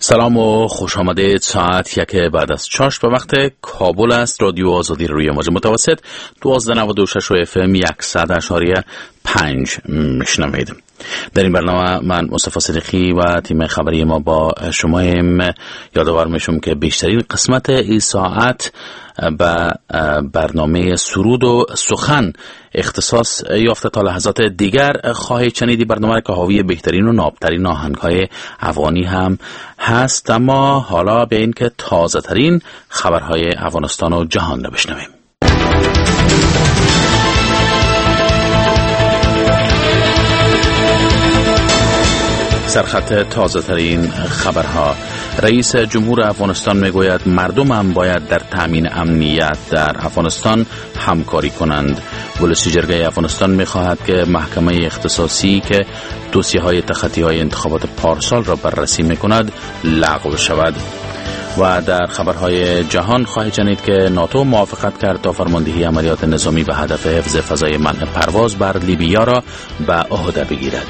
سلام و خوش آمدید. ساعت 1 بعد از چاشت به وقت کابل است. رادیو آزادی روی موج متوسط 1296 و FM 100.5 میشنوید. در این برنامه من مصطفی صدیقی و تیم خبری ما با شما یادآور میشم که بیشترین قسمت این ساعت به برنامه سرود و سخن اختصاص یافته. تا لحظات دیگر خواهید شنید برنامه که حاوی بهترین و نابترین آهنگ‌های افغانی هم هست. اما حالا به این که تازه ترین خبرهای افغانستان و جهان رو بشنویم. سرخط تازه ترین خبرها: رئیس جمهور افغانستان میگوید مردم هم باید در تامین امنیت در افغانستان همکاری کنند. ولسی جرگه افغانستان میخواهد که محکمه اختصاصی که دوسیه‌های تخطی‌های انتخابات پارسال را بررسی میکند لغو شود. و در خبرهای جهان خواهید شنید که ناتو موافقت کرد تا فرماندهی عملیات نظامی به هدف حفظ فضای منع پرواز بر لیبیا را به عهده بگیرد.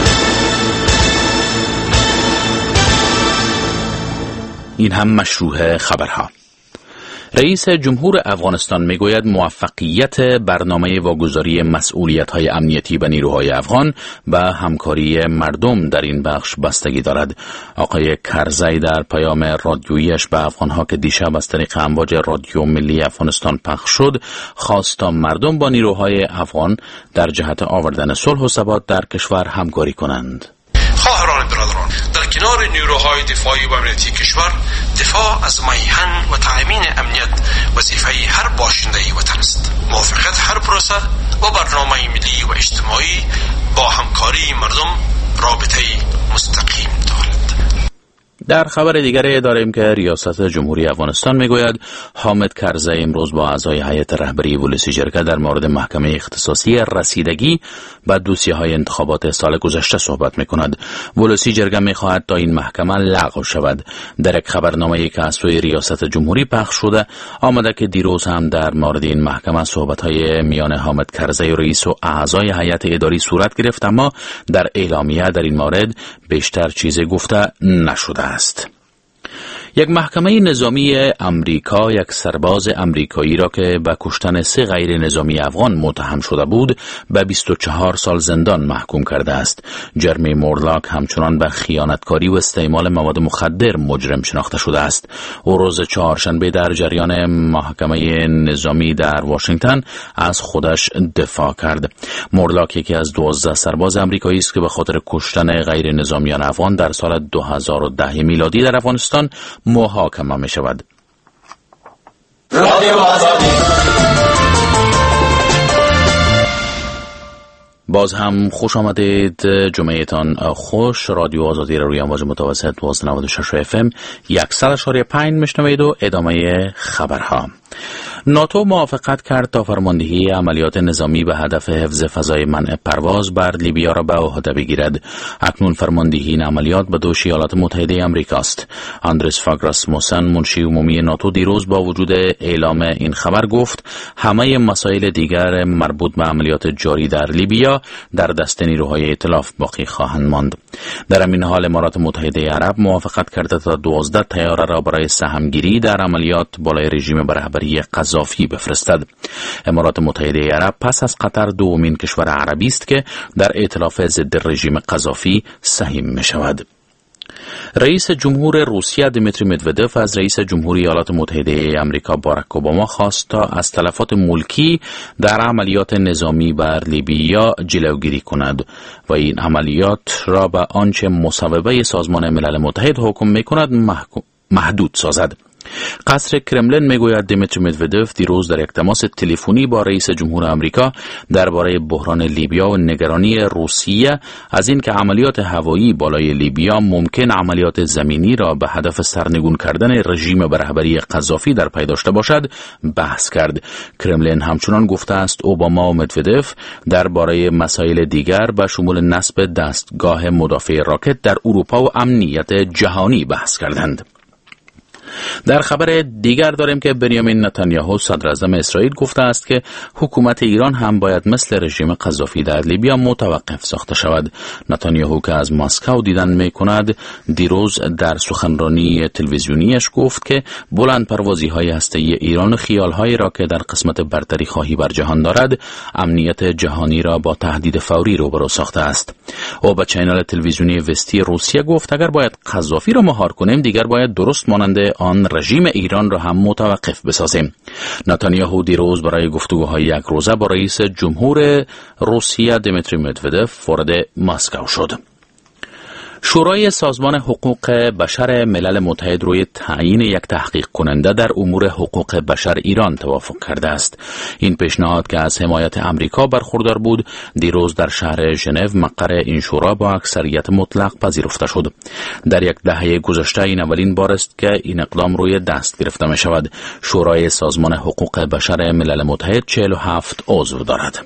این هم مشروع خبرها. رئیس جمهور افغانستان میگوید موفقیت برنامه واگذاری مسئولیت‌های امنیتی به نیروهای افغان به همکاری مردم در این بخش بستگی دارد. آقای کرزی در پیام رادیوییش به افغانها که دیشب از طریق امواج رادیو ملی افغانستان پخش شد، خواست تا مردم با نیروهای افغان در جهت آوردن صلح و ثبات در کشور همکاری کنند. خواهران برادران، در کنار نیروهای دفاعی و امنیتی کشور، دفاع از میهن و تأمین امنیت وظیفه هر باشنده وطن است. موافقت هر پروسه و برنامه ملی و اجتماعی با همکاری مردم رابطه مستقیم دارد. در خبر دیگری داریم که ریاست جمهوری افغانستان میگوید حامد کرزی امروز با اعضای هیئت رهبری ولسی جرگه در مورد محکمه اختصاصی رسیدگی به دوسیه‌های انتخابات سال گذشته صحبت میکند. ولسی جرگه میخواهد تا این محکمه لغو شود. در یک خبرنامه‌ای که از سوی ریاست جمهوری پخش شده آمده که دیروز هم در مورد این محکمه صحبت‌های میان حامد کرزی و رئیس و اعضای هیئت اداری صورت گرفت، اما در اعلامیه در این مورد بیشتر چیزی گفته نشده است. یک محکمه نظامی امریکا یک سرباز امریکایی را که به کشتن 3 غیر نظامی افغان متهم شده بود به 24 سال زندان محکوم کرده است. جرمی مورلاک همچنان به خیانتکاری و استعمال مواد مخدر مجرم شناخته شده است. او روز چهارشنبه در جریان محکمه نظامی در واشنگتن از خودش دفاع کرد. مورلاک یکی از 12 سرباز امریکایی است که به خاطر کشتن غیر نظامیان افغان در سال 2010 میلادی در افغانستان محاکمه می شود. باز هم خوش آمدید. جمعهتان خوش. رادیو آزادی روی امواج متوسط 1296 FM 100.5 میشنوید و ادامه خبرها. ناتو موافقت کرد تا فرماندهی عملیات نظامی به هدف حفظ فضای منع پرواز بر لیبیا را به عهده بگیرد. اکنون فرماندهی این عملیات به دوش ایالات متحده آمریکا است. آندرس فاگ راسموسن، منشی عمومی ناتو، دیروز با وجود اعلام این خبر گفت همه مسائل دیگر مربوط به عملیات جاری در لیبیا در دست نیروهای ائتلاف باقی خواهند ماند. در همین حال امارات متحده عرب موافقت کرده تا 12 طیاره را برای سهمگیری در عملیات بالای رژیم به رهبری قذافی بفرستد. امارات متحده عرب پس از قطر دومین کشور عربی است که در ائتلاف ضد رژیم قذافی سهیم می شود. رئیس جمهور روسیه دیمیتری مدودف از رئیس جمهوری ایالات متحده آمریکا باراک اوباما خواست تا از تلفات ملکی در عملیات نظامی بر لیبیا جلوگیری کند و این عملیات را به آنچه مصوبه سازمان ملل متحد حکم می‌کند محدود سازد. قصر کرملین میگوید دیمیتری مدودف دیروز در یک تماس تلفنی با رئیس جمهور آمریکا درباره بحران لیبیا و نگرانی روسیه از این که عملیات هوایی بالای لیبیا ممکن عملیات زمینی را به هدف سرنگون کردن رژیم به رهبری قذافی در پی داشته باشد بحث کرد. کرملین همچنان گفته است اوباما و مدودف درباره مسائل دیگر به شمول نصب دستگاه مدافع راکت در اروپا و امنیت جهانی بحث کردند. در خبر دیگر داریم که بنیامین نتانیاهو صدر اعظم اسرائیل گفته است که حکومت ایران هم باید مثل رژیم قذافی در لیبیا متوقف ساخته شود. نتانیاهو که از مسکو دیدن می‌کند دیروز در سخنرانی تلویزیونیش گفت که بلند پروازی های هسته‌ای ایران خیال‌هایی را که در قسمت برتری خواهی بر جهان دارد امنیت جهانی را با تهدید فوری روبرو ساخته است. او به چینل تلویزیونی وستی روسیه گفت اگر باید قذافی را مهار کنیم دیگر باید درست مانند آن رژیم ایران را هم متوقف بسازیم. نتانیاهو دیروز برای گفتگوهای یک روزه با رئیس جمهور روسیه دیمیتری مدودف وارد مسکو شد. شورای سازمان حقوق بشر ملل متحد روی تعیین یک تحقیق کننده در امور حقوق بشر ایران توافق کرده است. این پیشنهاد که از حمایت امریکا برخوردار بود دیروز در شهر ژنو مقر این شورا با اکثریت مطلق پذیرفته شد. در یک دهه گذشته این اولین بار است که این اقدام روی دست گرفته می شود. شورای سازمان حقوق بشر ملل متحد 47 عضو دارد.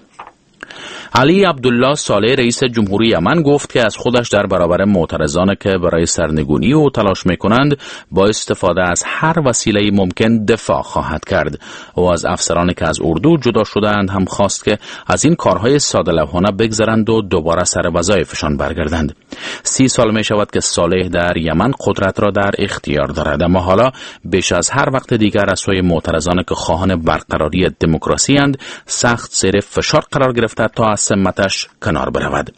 علی عبدالله صالح رئیس جمهوری یمن گفت که از خودش در برابر معترضان که برای سرنگونی او تلاش می‌کنند با استفاده از هر وسیله ممکن دفاع خواهد کرد. او از افسرانی که از اردو جدا شده‌اند هم خواست که از این کارهای ساده‌لوحانه بگذرند و دوباره سر وظایفشان برگردند. 30 سال می‌شود که صالح در یمن قدرت را در اختیار دارد، اما حالا بیش از هر وقت دیگر از سوی معترضان که خواهان برقراری دموکراسی اند سخت زیر فشار قرار گرفته تا از سمتش کنار برود.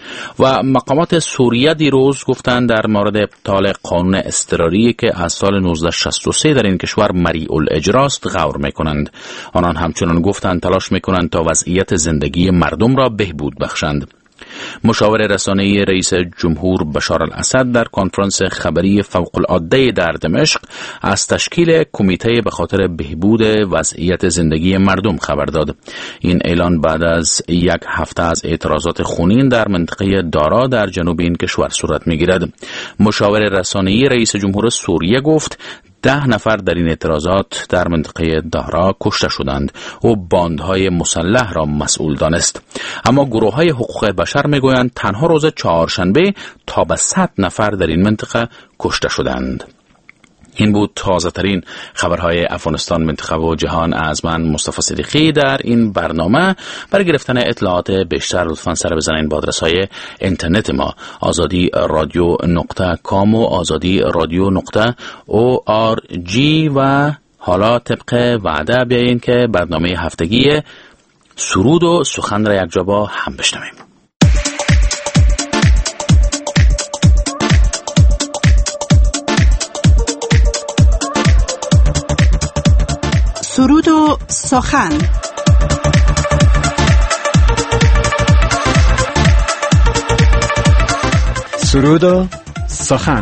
و مقامات سوریه دیروز گفتند در مورد ابطال قانون اضطراری که از سال 1963 در این کشور مریع الاجراست غور میکنند. آنان همچنان گفتند تلاش میکنند تا وضعیت زندگی مردم را بهبود بخشند. مشاور رسانه‌ای رئیس جمهور بشار الاسد در کنفرانس خبری فوق‌العاده در دمشق از تشکیل کمیته به خاطر بهبود وضعیت زندگی مردم خبر داد. این اعلان بعد از یک هفته از اعتراضات خونین در منطقه دارا در جنوب این کشور صورت می‌گیرد. مشاور رسانه‌ای رئیس جمهور سوریه گفت 10 نفر در این اعتراضات در منطقه دارا کشته شدند و باندهای مسلح را مسئول دانست. اما گروه‌های حقوق بشر میگویند تنها روز چهارشنبه تا به 100 نفر در این منطقه کشته شدند. این بود تازه ترین خبرهای افغانستان، منطقه و جهان از من مصطفی صدیقی. در این برنامه برای گرفتن اطلاعات بیشتر لطفاً سر بزنید به آدرس‌های اینترنت ما azadi.radio.com و azadi.radio.org. و حالا طبق وعده بیایید که برنامه هفتگی سرود و سخن را یک جا با هم بشنویم. سرود و سخن. سرود و سخن.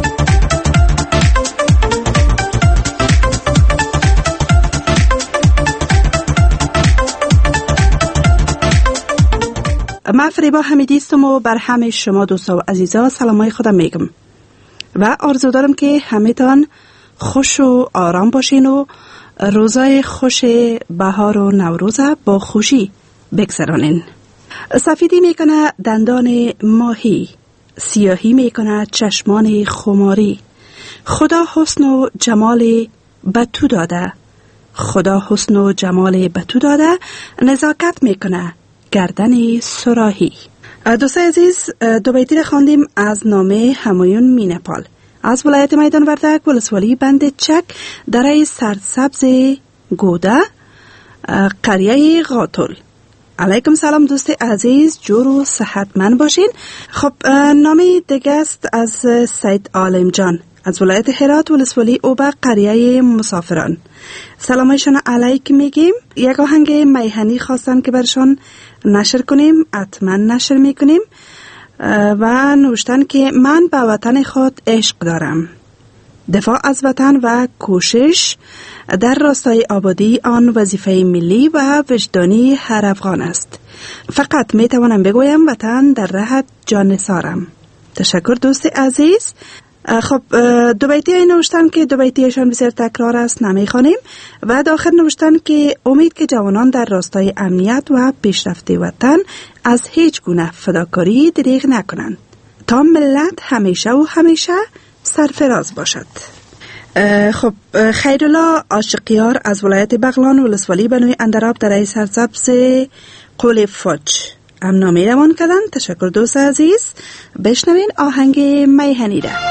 من فریبا حمیدی هستم و بر همه شما دوستا و عزیزا سلامای خودم میگم و آرزو دارم که همه‌تان خوش و آرام باشین و روزای خوش بهار و نوروز با خوشی بگذرانین. سفیدی میکنه دندان ماهی، سیاهی میکنه چشمان خماری. خدا حسن و جمال به تو داده، خدا حسن و جمال به تو داده، نزاکت میکنه گردن سراحی. دوستای عزیز، دو بیتی را خواندیم از نامه همایون مینپال از ولایت میدان وردک، ولسوالی بند چک، دره سرسبز گوده، قریه غاطل. علیکم سلام دوست عزیز، جور و صحتمند باشین. خب نامه دیگه است از سید عالم جان از ولایت هرات، ولسوالی اوبه، قریه مسافران. سلامشان علیک میگیم. یک آهنگ میهنی خواستن که برشان نشر کنیم، حتما نشر میکنیم. و نوشتن که من به وطن خود عشق دارم. دفاع از وطن و کوشش در راستای آبادی آن وظیفه ملی و وجدانی هر افغان است. فقط می توانم بگویم وطن در راه جان نثارم. تشکر دوست عزیز. خب دو بیتی های نوشتن که دو بیتیشان بسیار تکرار است، نمیخوانیم. و داخل نوشتن که امید که جوانان در راستای امنیت و پیشرفت وطن از هیچ گونه فداکاری دریغ نکنند تا ملت همیشه و همیشه سرفراز باشد. خب خیرالله عاشقیار از ولایت بغلان ولسوالی بنوی اندراب در ای سرسبز قول فوج هم نامه روان کردن. تشکر دوست عزیز. بشنوین آهنگ میهنی را.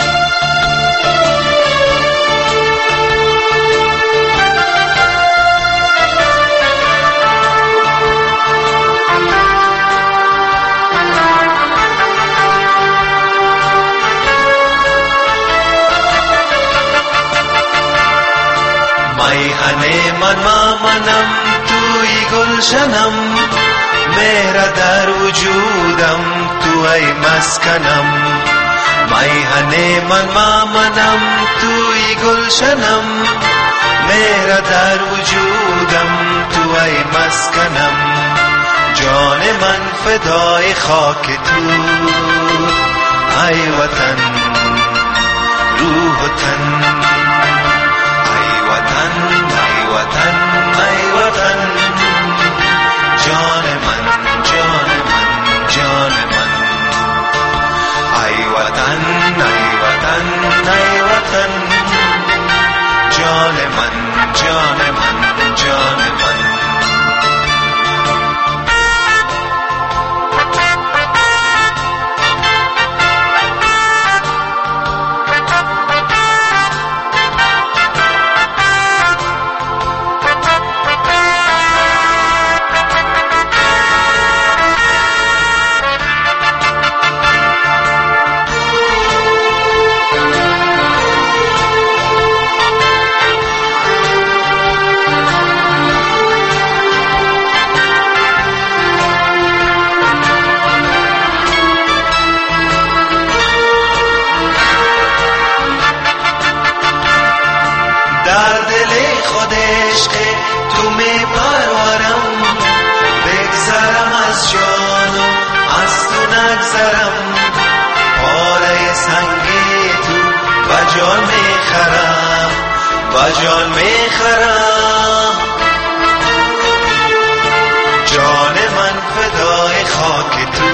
میهنه من مامنم توی گلشنم، مهر در وجودم توی مسکنم. میهنه من مامنم توی گلشنم، مهر در وجودم توی مسکنم. جان من فدای خاک تو ای وطن، روح و تن ای وطن. جان من جان من جان من ای وطن ای وطن ای وطن. جان من جان من جان من. جان میخرم. جان من فدای خاک تو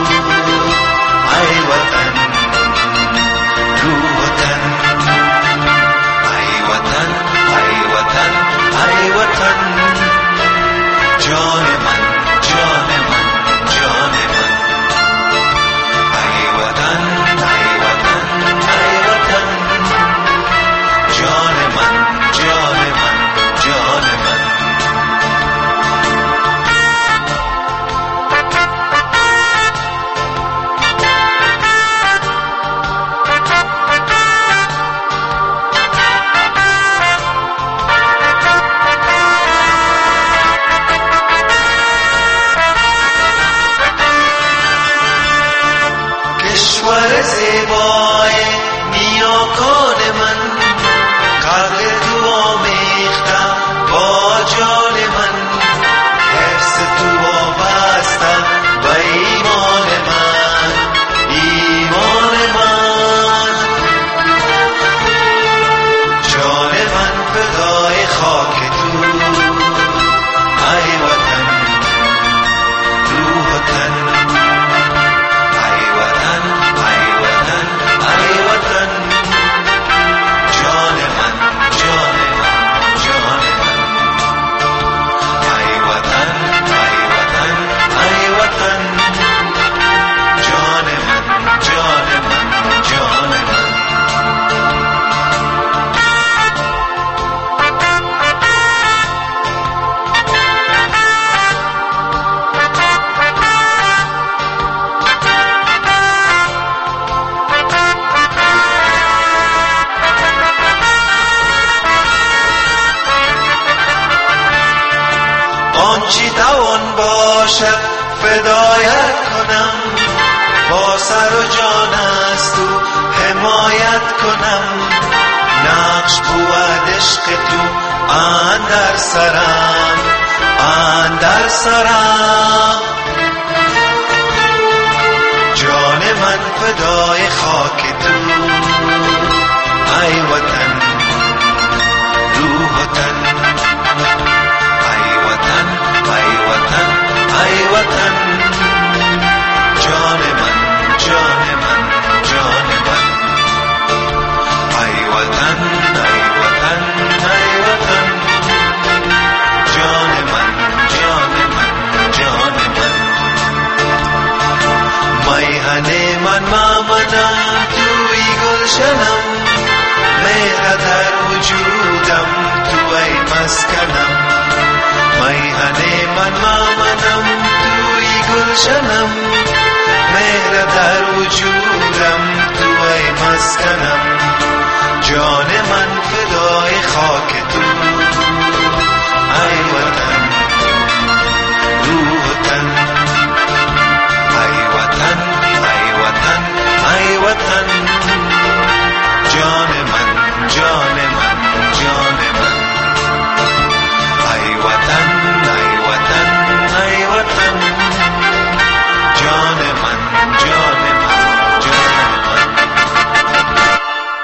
ای وطن، روح و تن ای وطن ای وطن ای وطن. جان من جان من جان من ای وطن ای وطن ای وطن. جان من جان من جان من. کشور زیبای نیاکان من، قدر تو آمیختم با جان من. حفظ تو وابستم و ایمان من، ایمان من. جان من فدای خاک تو ای وطن، روح و تن ای وطن ای وطن ای وطن. جان من جان من جان من ای وطن ای وطن ای وطن. جان من جان من جان من. آنچی توان باشد فدایت کنم، با سر و جان از تو حمایت کنم. نقش بود عشق تو اندر سرم اندر سرم. جان من فدای خاک تو ای وطن، روح و تن ای وطن ای وطن ای وطن. جان من جان من جان من ای وطن منم توی گلشنم، مهر در وجودم توی مسکنم. میهن منم توی گلشنم، مهر در وجودم توی مسکنم. جان من فدای خاک تو ای وطن، روح و تن. ای وطن ای وطن ای وطن، جان من جان من جان من. ای وطن ای وطن ای وطن، جان من جان من جان من.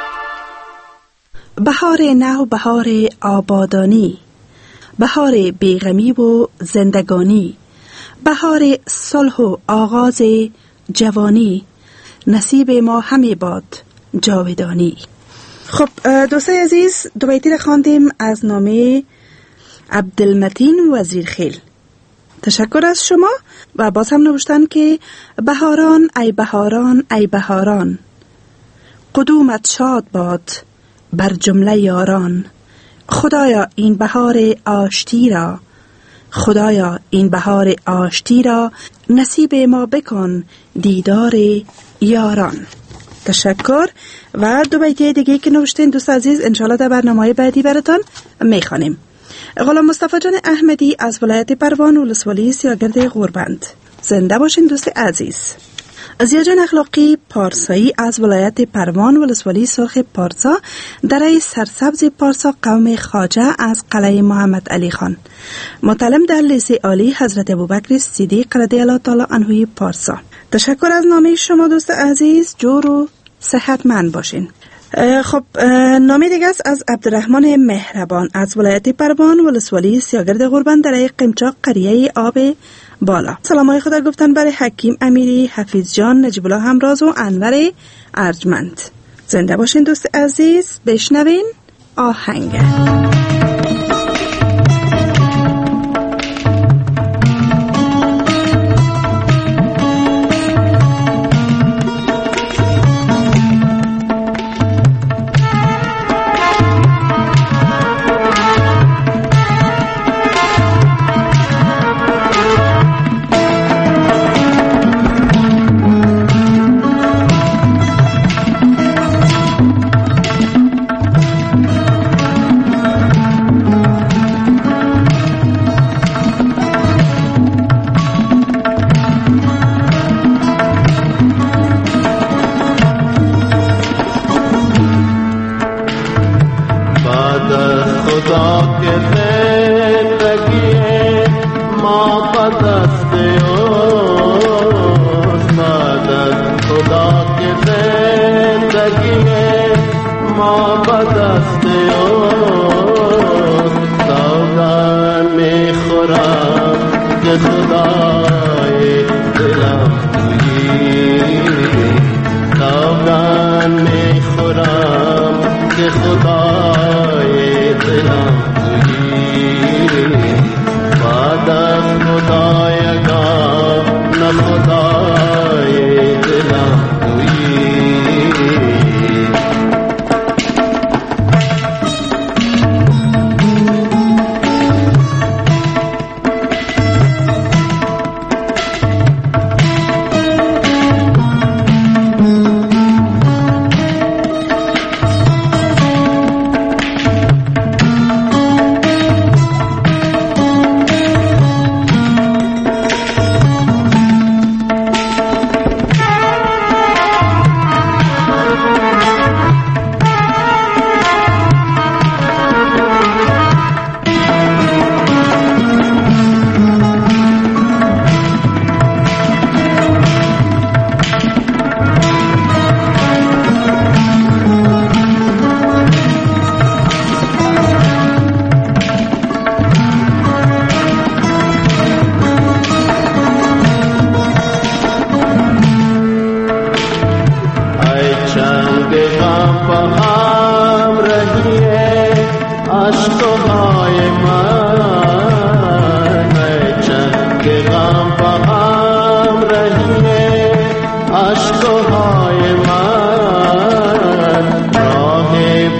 بهار نو، بهار آبادانی، بهار بیغمی و زندگانی، بهار صلح و آغاز جوانی، نصیب ما همی باد جاودانی. خب دوستای عزیز، دو بیتی را خواندیم از نامه عبدالمتین وزیرخیل. تشکر از شما. و باز هم نوشتن که بهاران ای بهاران ای بهاران، قدومت شاد باد بر جمله یاران. خدایا این بهار آشتی را، خدایا این بهار آشتی را، نصیب ما بکن دیدار یاران. تشکر. و دو بیتی دیگه که نوشتین دوست عزیز انشالله در برنامه بعدی براتان میخوانیم. غلام مصطفی جان احمدی از ولایت پروان ولسوالی سیاگرد غوربند. زنده باشین دوست عزیز. ضیا جان اخلاقی پارسایی از ولایت پروان ولسوالی سرخ پارسا، دره سرسبز پارسا، قوم خواجه از قلعه محمد علی خان، متعلم در لیسه عالی حضرت ابوبکر صدیق رضی الله تعالی عنه پارسا. تشکر از نامه شما دوست عزیز. جور و صحتمند باشین. خب نامه دیگه است از عبدالرحمن مهربان از ولایت پروان ولسوالی سیاگرد غوربند، دره قمچاق، قریه آب بالا. سلامای خدا گفتن برای حکیم امیری، حفیظ جان، نجیب الله همراز و انور ارجمند. زنده باشین دوست عزیز. بشنوین آهنگ.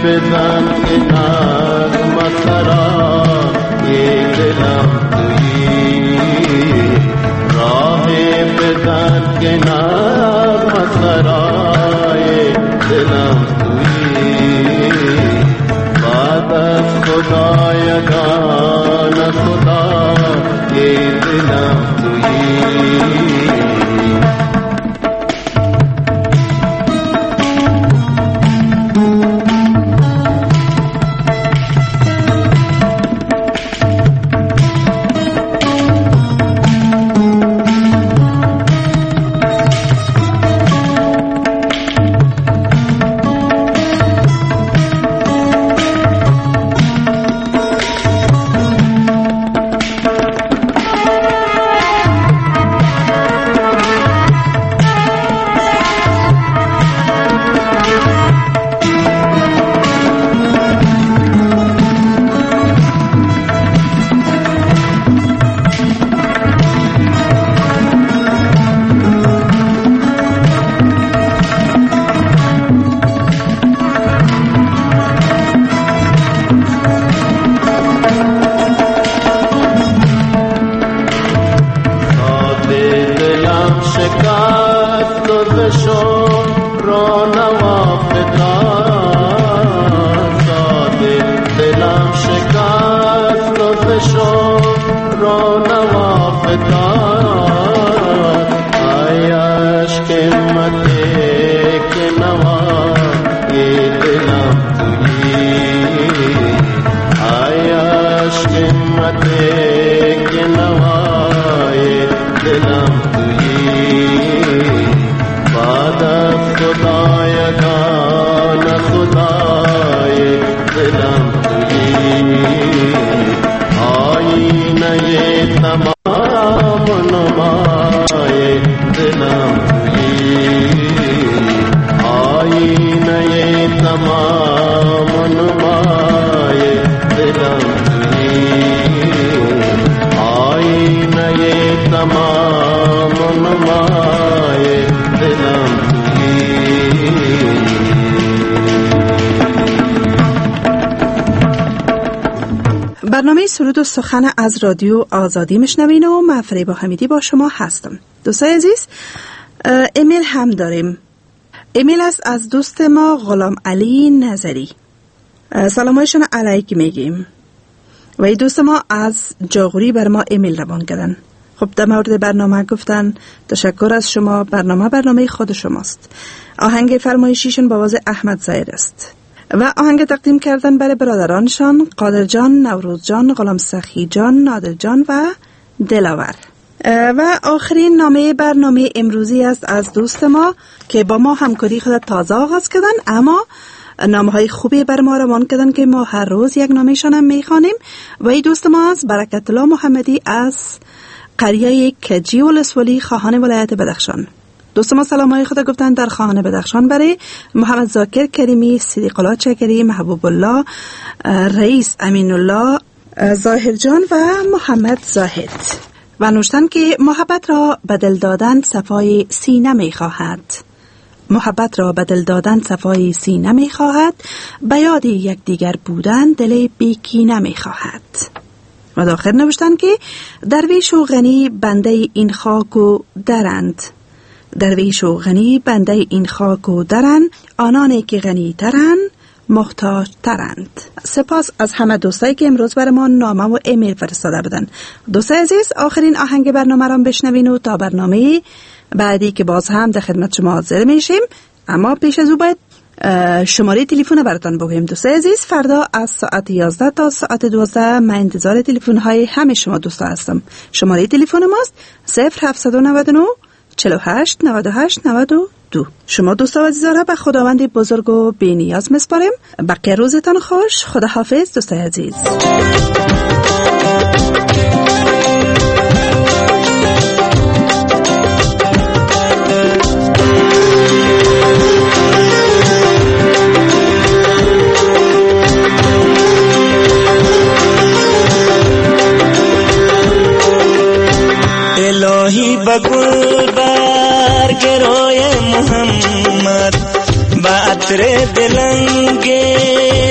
بزن که نغمه سرای دلم تویی، راه بزن که نغمه سرای دلم تویی، بعد از خدایگان خدای دلم تویی. برنامه سرود و سخن از رادیو آزادی میشنوین و من فریبا حمیدی با شما هستم. دوستای عزیز، ایمیل هم داریم. ایمیل است از دوست ما غلام علی نظری. سلامایشون علیک میگیم و این دوست ما از جاغوری بر ما ایمیل روان کردن. خب در مورد برنامه گفتن تشکر از شما، برنامه خود شماست. آهنگ فرمایشیشون با آواز احمد زاهد است و آهنگ تقدیم کردن برای برادرانشان قادر جان، نوروز جان، غلام سخی جان، نادر جان و دلاور. و آخرین نامه برنامه امروزی است از دوست ما که با ما همکاری خود تازه آغاز کردن، اما نامه های خوبی بر ما روان کردن که ما هر روز یک نامهشان هم میخوانیم. و این دوست ما از برکت الله محمدی از قریه کجی ولسوالی خواهان ولایت بدخشان. دوست ما سلامای خدا گفتن در خواهان بدخشان برای محمد ذاکر کریمی، صدیق الله چکری، محبوب الله، رئیس امین الله، ظاهر جان و محمد زاهد و نوشتن که محبت را بدل دادن صفای سینه می خواهد. محبت را بدل دادن صفای سینه می خواهد، به یاد یکدیگر بودن دل بیکینه می خواهد. و داخل نوشتن که درویش و غنی بنده این خاک و درند، درویش و غنی بنده این خاک و درند، آنانی که غنی ترند محتاج ترند. سپاس از همه دوستایی که امروز برای ما نامه و ایمیل فرستاده بودن. دوستای عزیز، آخرین آهنگ برنامه را بشنوین و تا برنامه بعدی که باز هم در خدمت شما حاضر میشیم. اما پیش از او باید شماره تلفن براتون بگویم. دوستای عزیز، فردا از ساعت 11 تا ساعت 12 من انتظار تلفن های همه شما دوستا هستم. شماره تلفن ماست 0799 48 98 92. شما دوستا و عزیزا را به خداوند بزرگ و بی‌نیاز میسپاریم. بقیه روزتان خوش. خداحافظ دوستای عزیز. الهی بگل برگروی محمد با عطر دلنگ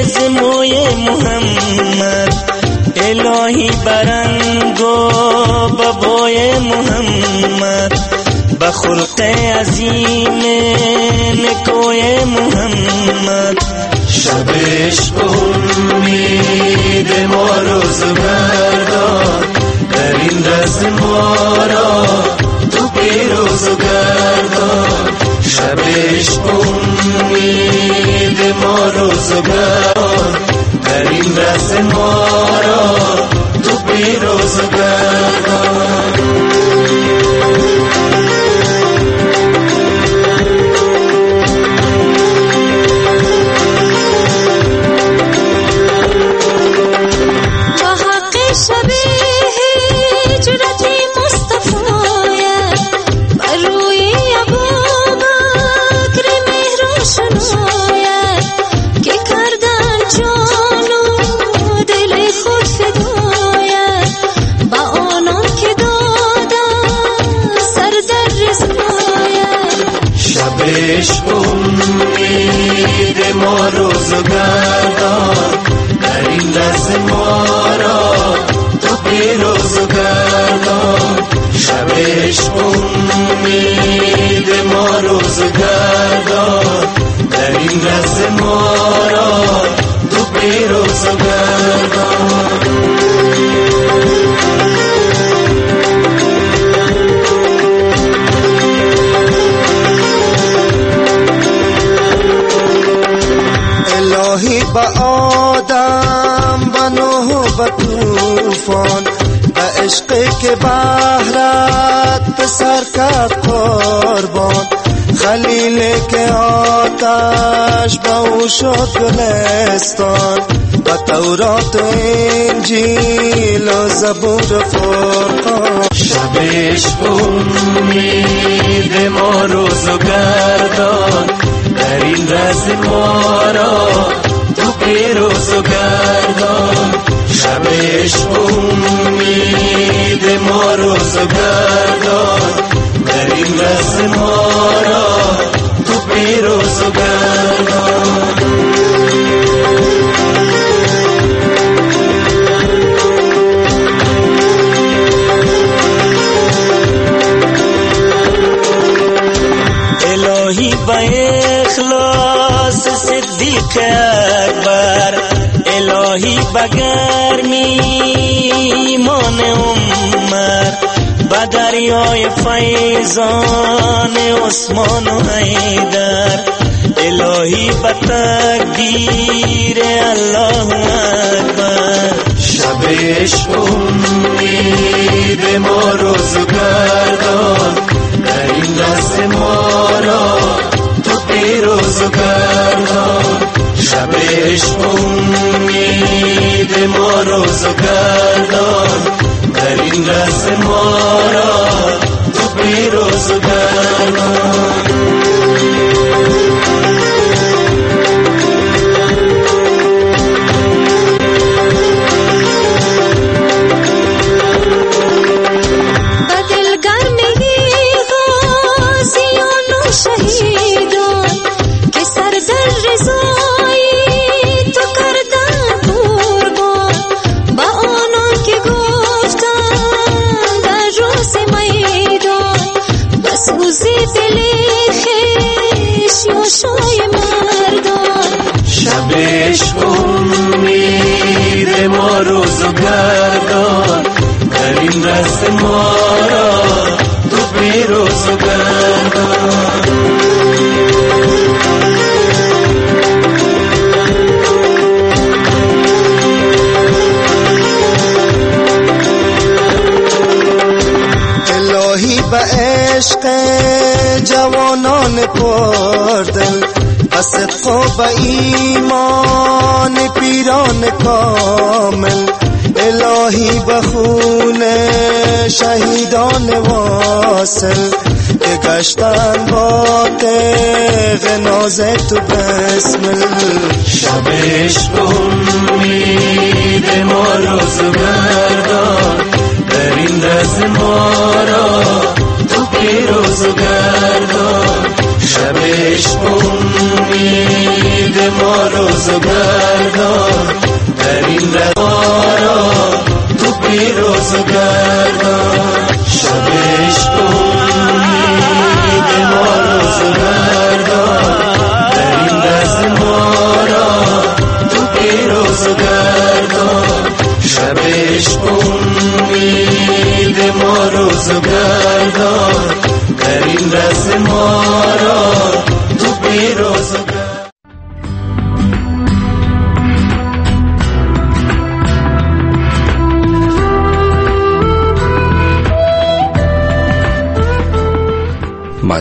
محمد، الهی برنگ و بابای محمد، به خلق عظیم نکوی محمد. شب عشق امید ما روزگردان، در این رز ما را تو پیروز گردان. شب عشق امید ما روزگردان، در این رز ما را تو پیروز گردان. عشق امید ما روزگردان، در این لحظه ما را تو پیروز گردان. شب عشق امید ما روزگردان، در این لحظه ما را تو پیروز گردان. الهی با آدم و نوح و طوفان، به عشقی که بحرت به سر کرد قربان. خلیلی که آتش به او شد گلستان، و تورات و انجیل و زبور و فرقان. شب عشق امید ما روزگردان، در این رز ما را تو پیروز گردان. شب عشق امید ما روزگردان، در این رز ما را تو پیروز گردان. الهی با اخلاص صدیق اکبر، الهی با گرمی ایمان عمر، با دریای فیضان عثمان و حیدر، الهی با تقدیر الله اکبر. شب عشق امید ما روزگردان، در این لحظه ما را تو پیروز گردان. شب عشق امید ما روزگردان، در این لحظه ما را تو پیروز گردان. شب عشق امید ما روزگردان، در این رز ما را تو پیروز گردان. الهی به عشق جوانان پردل، و صدق و به ایمان پیران کامل، الهی به خون شهیدان واصل، که گشتن با تیغ ناز تو بسمل. شب عشق امید ما روزگردان، در این رز ما را تو پیروز گردان. شب عشق امید ما روزگردان،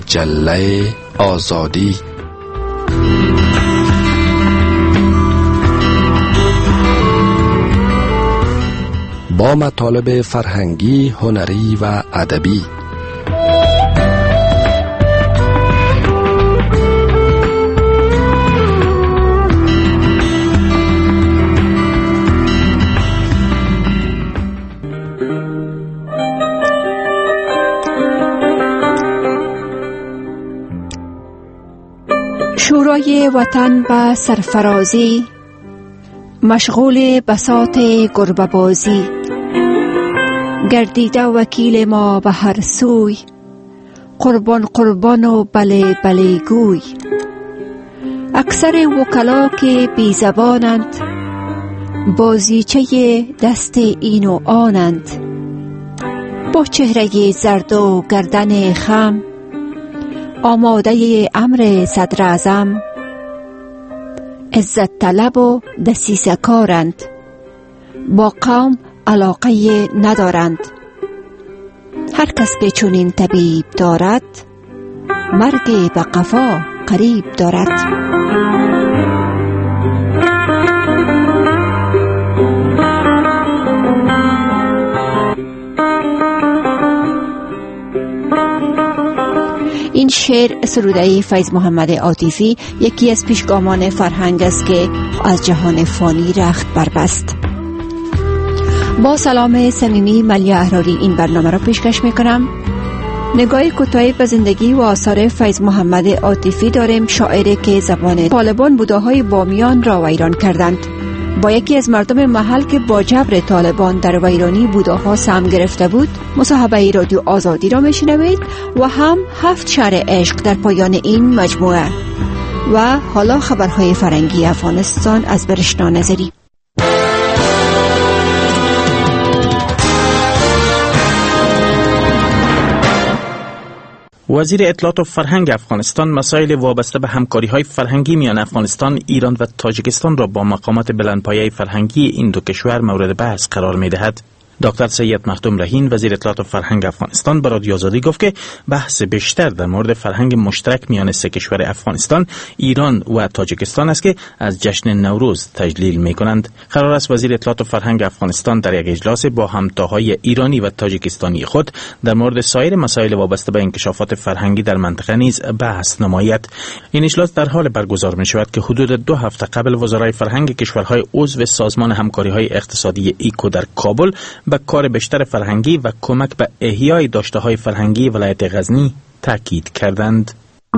مجله آزادی. با مطالب فرهنگی، هنری و ادبی. شورای وطن به سرفرازی، مشغول بساط گربه بازی، گردیده وکیل ما به هر سوی، قربان قربان و بله بله گوی. اکثر وکلا که بی زبانند، بازیچه دست این و آنند. با چهره زرد و گردن خم، آماده امر صدر اعظم. عزت طلب و دسیسه کارند، با قوم علاقه ندارند. هر کس که چنین طبیب دارد، مرگ به قفا قریب دارد. این شعر سروده فیض محمد عاطفی یکی از پیشگامان فرهنگ است که از جهان فانی رخت بربست. با سلام صمیمی ملیه احراری این برنامه را پیشکش میکنم. نگاهی کوتاهی به زندگی و آثار فیض محمد عاطفی داریم، شاعری که زبان طالبان بوداهای بامیان را ویران کردند. با یکی از مردم محل که با جبر طالبان در ویرانی بوداها سهم گرفته بود، مصاحبه رادیو آزادی را میشنوید و هم 7 شعر عشق در پایان این مجموعه. و حالا خبرهای فرهنگی افغانستان از برشنا نظری. وزیر اطلاعات و فرهنگ افغانستان مسائل وابسته به همکاری‌های فرهنگی میان افغانستان، ایران و تاجیکستان را با مقامات بلندپایه فرهنگی این دو کشور مورد بحث قرار می‌دهد. دکتر سید مخدوم رهین وزیر اطلاعات و فرهنگ افغانستان به رادیو آزادی گفت که بحث بیشتر در مورد فرهنگ مشترک میان سه کشور افغانستان، ایران و تاجیکستان است که از جشن نوروز تجلیل می‌کنند. قرار است وزیر اطلاعات و فرهنگ افغانستان در یک اجلاس با همتاهای ایرانی و تاجیکستانی خود در مورد سایر مسائل وابسته به انکشافات فرهنگی در منطقه نیز بحث نماید. این اجلاس در حال برگزار می‌شود که حدود 2 هفته قبل وزرای فرهنگ کشورهای عضو سازمان همکاری‌های اقتصادی ایکو در کابل به کار بیشتر فرهنگی و کمک به احیای داشته‌های فرهنگی ولایت غزنی تاکید کردند.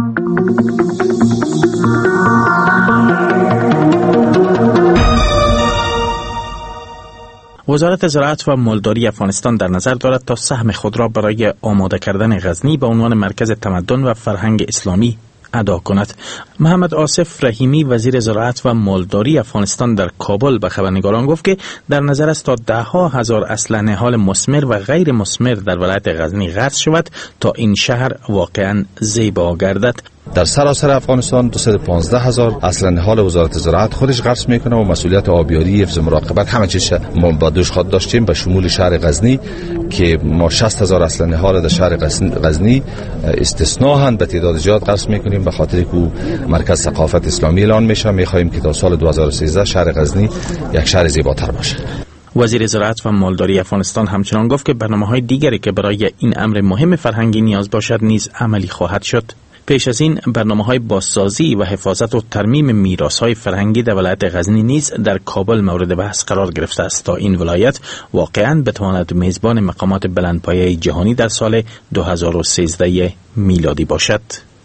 وزارت زراعت و مالداری افغانستان در نظر دارد تا سهم خود را برای آماده کردن غزنی به عنوان مرکز تمدن و فرهنگ اسلامی ادا کند. محمد آصف رحیمی وزیر زراعت و مالداری افغانستان در کابل به خبرنگاران گفت که در نظر است تا 10,000 اصل نهال مثمر و غیر مثمر در ولایت غزنی غرس شود تا این شهر واقعا زیبا گردد. در سراسر افغانستان 215,000 اصل نهال وزارت زراعت خودش غرس میکنه و مسئولیت آبیاری، حفظ مراقبت همه چیز ما با دوش خود داشتیم، به شمول شهر غزنی که ما 60,000 اصل نهال در شهر غزنی استثناءً به تعداد زیاد غرس میکنیم، به خاطر که مرکز ثقافت اسلامی اعلان میشه. میخواهیم که تا سال 2013 شهر غزنی یک شهر زیباتر باشه. وزیر زراعت و مالداری افغانستان همچنان گفت که برنامه‌های دیگری که برای این امر مهم فرهنگی نیاز باشد نیز عملی خواهد شد. پیش از این برنامه‌های بازسازی و حفاظت و ترمیم میراث‌های فرهنگی در ولایت غزنی نیز در کابل مورد بحث قرار گرفته است تا این ولایت واقعاً بتواند میزبان مقامات بلندپایه جهانی در سال 2013 میلادی باشد.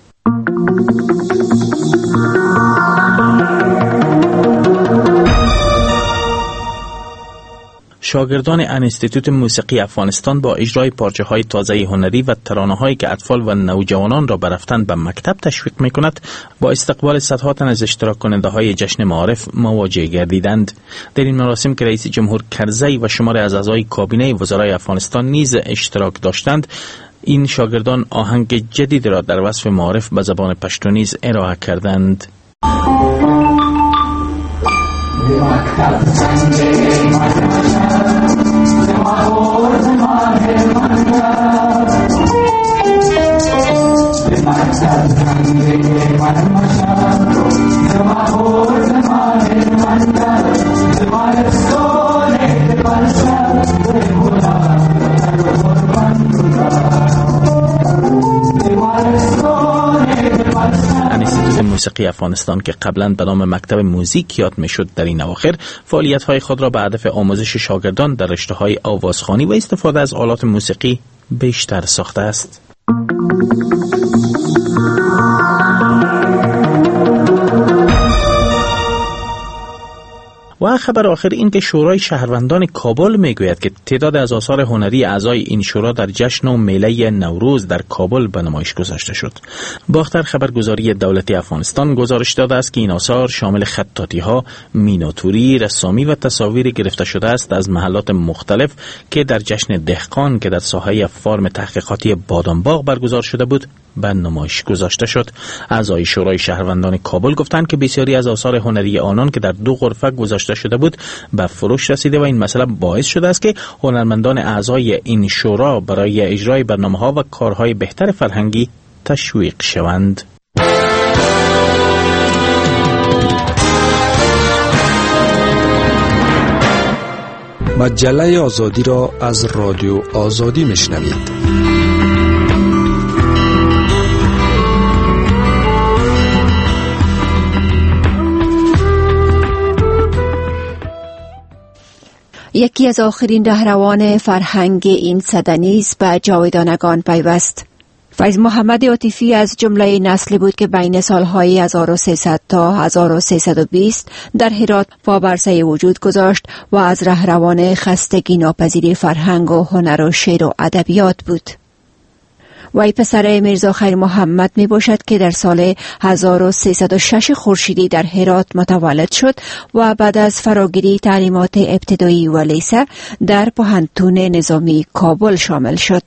شاگردان انستیتوت موسیقی افغانستان با اجرای پارچه‌های تازه هنری و ترانه‌هایی که اطفال و نوجوانان را به رفتن به مکتب تشویق می‌کند، با استقبال صدها تن از اشتراک کننده‌های جشن معارف مواجه گردیدند. در این مراسم که رئیس جمهور کرزی و شماری از اعضای کابینه وزرای افغانستان نیز اشتراک داشتند، این شاگردان آهنگ جدید را در وصف معارف به زبان پشتو نیز ارائه کردند. انستیتوت موسیقی افغانستان که قبلا به نام مکتب موزیک یاد میشد، در این اواخر فعالیت‌های خود را به هدف آموزش شاگردان در رشته‌های آوازخوانی و استفاده از آلات موسیقی بیشتر ساخته است. و خبر آخر این که شورای شهروندان کابل میگوید که تعداد از آثار هنری اعضای این شورا در جشن و میله نوروز در کابل به نمایش گذاشته شد. باختر خبرگزاری دولتی افغانستان گزارش داده است که این آثار شامل خطاطی‌ها، مینیاتوری، رسامی و تصاویر گرفته شده است از محلات مختلف که در جشن دهقان که در ساحه فارم تحقیقاتی بادامباغ برگزار شده بود به نمایش گذاشته شد. اعضای شورای شهروندان کابل گفتند که بسیاری از آثار هنری آنان که در 2 غرفه گذاشته شده بود به فروش رسیده و این مسئله باعث شده است که هنرمندان اعضای این شورا برای اجرای برنامه‌ها و کارهای بهتر فرهنگی تشویق شوند. مجله آزادی را از رادیو آزادی میشنوید. یکی از آخرین رهروان فرهنگ این سده نیز به جاودانگان پیوست. فیض محمد عاطفی از جمله نسلی بود که بین سالهای 1300 تا 1320 در هرات پابرسه وجود گذاشت و از رهروان خستگی ناپذیر فرهنگ و هنر و شعر و ادبیات بود. وی پسر میرزا خیر محمد می باشد که در سال 1306 خورشیدی در هرات متولد شد و بعد از فراگیری تعلیمات ابتدایی و لیسه در پوهنتون نظامی کابل شامل شد.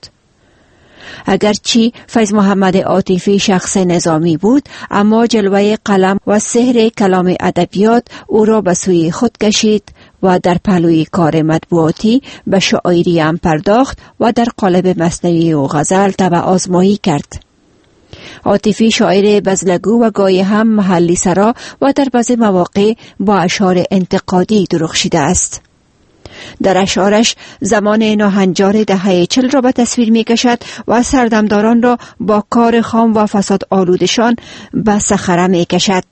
اگرچه فیض محمد عاطفی شخص نظامی بود، اما جلوه قلم و سحر کلام ادبیات او را به سوی خود کشید و در پهلوی کار مطبوعاتی به شاعری هم پرداخت و در قالب مثنوی و غزل طبع آزمایی کرد. عاطفی شاعر بزلگو و گاهی هم محلی سرا و در بعضی مواقع با اشعار انتقادی درخشیده است. در اشعارش زمان ناهنجار دهه 40 را به تصویر می کشد و سردمداران را با کار خام و فساد آلودشان به صخره می کشد.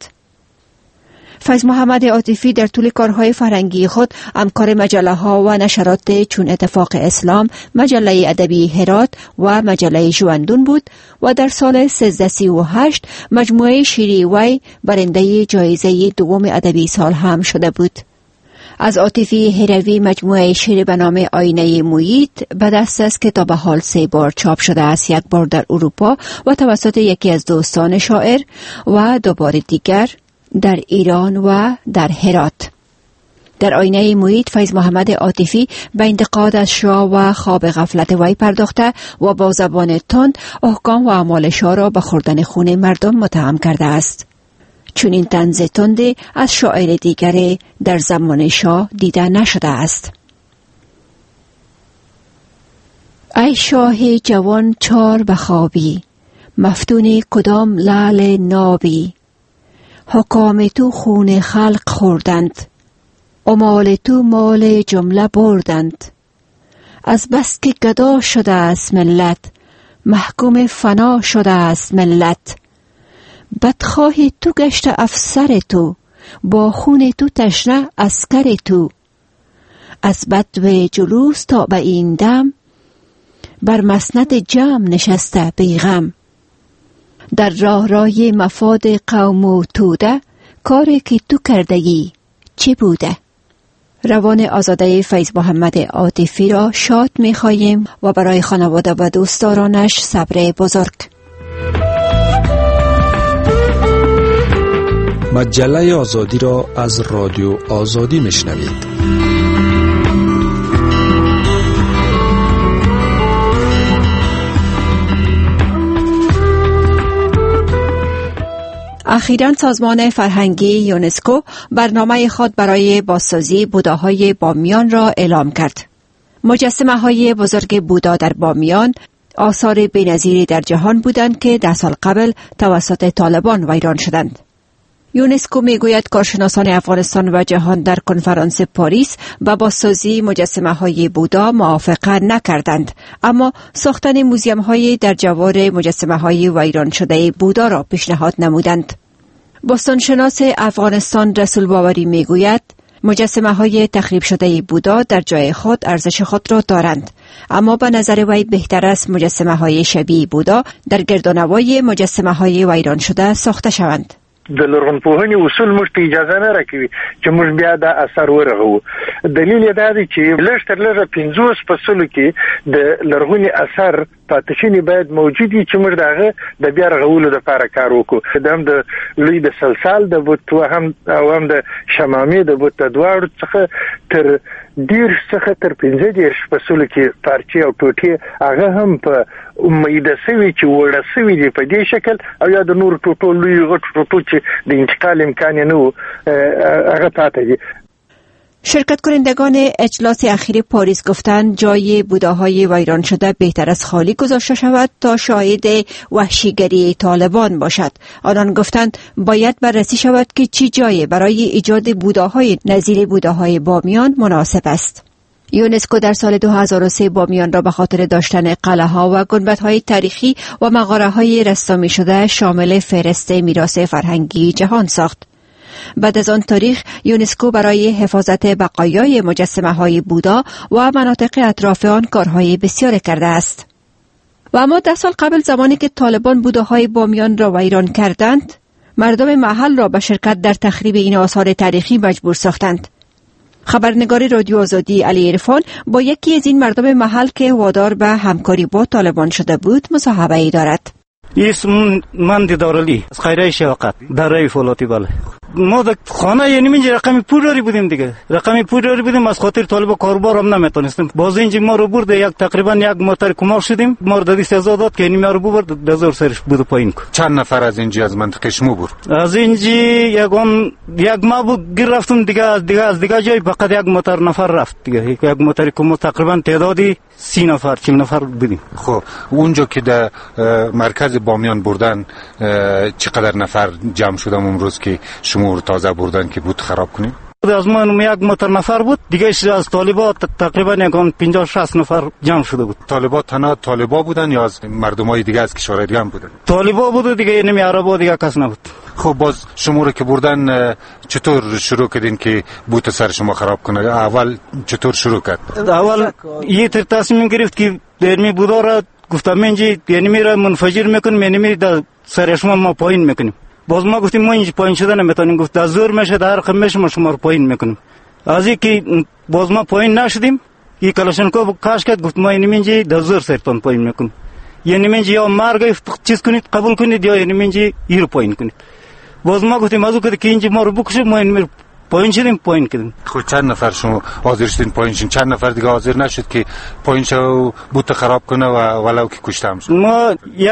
فیض محمد عاطفی در طول کارهای فرهنگی خود همکار مجله ها و نشرات چون اتفاق اسلام، مجله ادبی هرات و مجله ژوندون بود و در سال 1338 مجموعه شیری وی برنده جایزه دوم ادبی سال هم شده بود. از عاطفی هروی مجموعه شعر به نام آینه محیط به دست است که تا به حال 3 بار چاپ شده است، 1 بار در اروپا و توسط یکی از دوستان شاعر و 2 بار دیگر در ایران و در هرات. در آینه محیط فیض محمد عاطفی به انتقاد از شاه و خواب غفلت وی پرداخته و با زبان تند احکام و اعمال شاه را به خوردن خون مردم متهم کرده است. چون این طنز تند از شاعر دیگر در زمان شاه دیده نشده است. ای شاه جوان چار بخوابی، مفتون کدام لعل نابی، حکام تو خون خلق خوردند، امال تو مال جمله بردند. از بس که گدا شده است ملت، محکوم فنا شده است ملت. بدخواه تو گشت افسر تو، با خون تو تشنه عسکر تو. از بدو جلوس تا به این دم، بر مسند جمع نشسته بیغم. در راه رای مفاد قوم و توده، کاری که تو کردگی چه بوده؟ روان آزاده فیض محمد عاطفی را شاد می‌خواهیم و برای خانواده و دوستدارانش صبر بزرگ. مجله آزادی را از رادیو آزادی میشنوید. اخیراً سازمان فرهنگی یونسکو برنامه خود برای بازسازی بوداهای بامیان را اعلام کرد. مجسمه‌های بزرگ بودا در بامیان آثار بی‌نظیری در جهان بودند که 10 سال قبل توسط طالبان ویران شدند. یونسکو میگوید کارشناسان افغانستان و جهان در کنفرانس پاریس با بازسازی مجسمه‌های بودا موافقت نکردند، اما ساختن موزیم‌های در جوار مجسمه‌های ویران شده بودا را پیشنهاد نمودند. باستانشناس افغانستان رسول باوری میگوید مجسمه‌های تخریب شده بودا در جای خود ارزش خود را دارند، اما به نظر وی بهتر است مجسمه‌های شبیه بودا در گردونوای مجسمه‌های ویران شده ساخته شوند. د لرغونپوهنې اصول موږ ته اجازه نه راکوي چې موږ بیا دا اثر ورغو. دلیل یې دا دی چې لږ تر لږه 50 فصلو کې د لرغوني اثر پاتشینی باید موجود وي چې موږ دغه د بیا رغولو لپاره کار وکړو. هم د لوی د سلسال د بوت او هم د شمامې د بوت د دواړو څخه تر ډیر څخه تر 15 فصلو کې پارچې او ټوټې هغه هم په امیده سوي چې وړه سوي دي په دې شکل، او یا د نور ټوټو لوی غټ ټوټو چې د انتقال امکان نه وو هغه پاتې دي. شرکت کنندگان اجلاس اخیر پاریس گفتند جای بوداهای ویران شده بهتر از خالی گذاشته شود تا شاهد وحشیگری طالبان باشد. آنان گفتند باید بررسی شود که چی جای برای ایجاد بوداهای نظیر بوداهای بامیان مناسب است. یونسکو در سال 2003 بامیان را به خاطر داشتن قلعه‌ها و گنبدهای تاریخی و مغاره‌های رسامی شده شامل فهرست میراث فرهنگی جهان ساخت. بعد از آن تاریخ یونسکو برای حفاظت بقایای مجسمه‌های بودا و مناطق اطراف آن کارهای بسیار کرده است. و اما 10 سال قبل زمانی که طالبان بوداهای بامیان را ویران کردند، مردم محل را به شرکت در تخریب این آثار تاریخی مجبور ساختند. خبرنگار رادیو آزادی علی عرفان با یکی از این مردم محل که وادار به همکاری با طالبان شده بود مصاحبه‌ای دارد. اسم من دیدارلی از خیره شوقت دره فولاتی. بله ما در خانه یعنی اینجا رقمی پول داری بودیم دیگه، رقمی پول داری بودیم، از خاطر طالب کاروبار هم نمیتونستیم. باز اینجا ما رو برد تقریبا یک موتر کمک شدیم، ما رو دادی سزا داد که اینی ما رو برد 1000 سرش بود پایین. چند نفر از اینجا از منطقه شما برد؟ از اینجا یک ما بود گیر رفتم دیگه، از دیگه جای فقط یک موتر نفر رفت دیگه، یک موتر کمک تقریبا تعدادی 30 نفر 40 نفر بودیم. خب اونجا که در مرکز بامیان بردن چقدر نفر جمع شدم امروز که شما رو تازه بردن که بود خراب کنیم؟ از ما یک موتر نفر بود دیگه، از طالبات تقریبا 50-60 نفر جمع شده بود. طالبات تنها طالبا بودن یا از مردمای دیگه از کشورهای دیگه هم بودن؟ طالبا بود دیگه، یعنی عربا دیگه کس نبود. خب باز شما رو که بردن چطور شروع کردین که بوت سر شما خراب کنه؟ اول چطور شروع کرد؟ اول یه تر تصمیم گرفت که درمی بودا را گفتم اینجا یعنی میره منفجر میکنیم، یعنی میره سر شما ما پایین میکنیم. باز ما گفتیم ما اینجا پایین شده نمیتونیم، گفت از زور میشه در رقم میشه ما شما رو پایین میکنیم. از اینکه باز ما پایین نشدیم، یک کلاشنکوف کاش کرد، گفت ما اینجا در زور سرتون پایین میکنیم، یعنی اینجا یا مرگ چیز کنید قبول کنید یا یعنی اینجا رو پایین کنید. باز ما گفتیم از اون که اینجا ما رو بکشه، ما این پایین شدیم پایین کردیم. خب چند نفر شما حاضر شدین پایین شدین؟ چند نفر دیگه حاضر نشد که پایین شو بوت خراب کنه و ولو که کشته هم شد؟ ما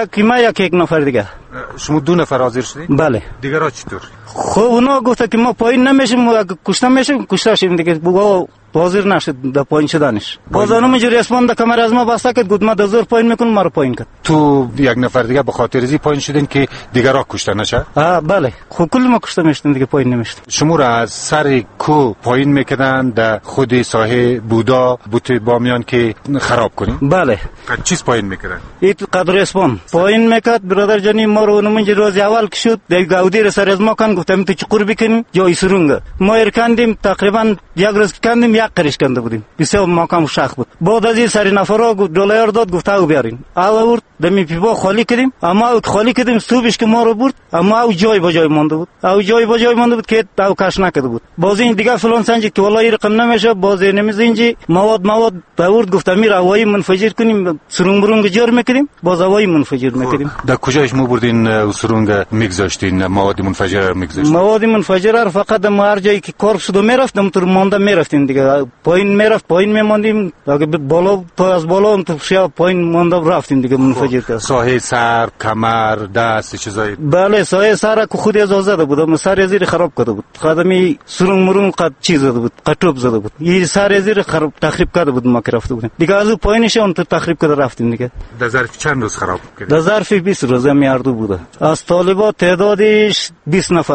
یک نفر دیگه. شما 2 نفر حاضر شدین؟ بله. دیگه را چطور؟ خب اونا گفت که ما پایین نمیشیم، کشته میشیم، کشته شیم دیگه، بگو حاضر نشد در پایین شدنش. باز اونم اینجوری اسپان در کمر از ما بسته کرد، گفت ما 1000 پایین میکنم، ما رو پایین کرد. تو یک نفر دیگه به خاطر ازی پایین شدین که دیگه را کشته نشه؟ بله. خب کل ما کشته میشدیم دیگه، پایین نمیشدیم. شما را از سر کو پایین میکردن در خود ساحه بودا بوت بامیان که خراب کنین؟ بله. چیز پایین میکردن؟ این قدر اسپان پایین میکرد برادر جانی. ما رو اونم اینجوری روز اول که شد در گاودی رو سر از ما کن، گفتم تو چقور بکنیم یا سرونگا. ما ارکندیم تقریبا یک روز کندیم، یک قرش کنده بودیم، بسیار ماکام شاخ بود. بعد از این سری نفرا دلار داد، گفت او بیارین. آورد دمی پیپا خالی کردیم، اما او خالی کردیم صبحش که ما رو برد، اما او جای با جای مونده بود، او جای با جای مونده بود که او کاش نکرده بود. باز این دیگه فلان سنجی که والله رقم نمیشه، باز نمیز اینجی مواد آورد، گفتم میره هوایی منفجر کنیم، سرونگ جور میکنیم، باز هوایی منفجر میکنیم. در کجاش مو بردین سرونگ میگذاشتین مواد منفجر میگذاشتین؟ مواد منفجر فقط ما هر جایی که کار شده میرفتم تو مونده میرفتیم دیگه، پایین میرفت پایین میموندیم، اگه بالا تا از بالا هم تو شیا پایین مونده رفتیم دیگه منفجر کرد. ساحه سر، کمر، دست چیزایی؟ بله ساحه سر که خود اجازه داده بود، اما سر زیر خراب کرده بود، خدمی سرونگ مرونگ قد چیز زده بود، قطوب زده بود، این سر زیر خراب تخریب کرده بود. ما که رفته بودیم دیگه، از اون پایینش اون تو تخریب کرده رفتیم دیگه. در ظرف چند روز خراب کرد؟ در ظرف 20 روز میاردو بود. از طالبات تعدادش 20 نفر بود.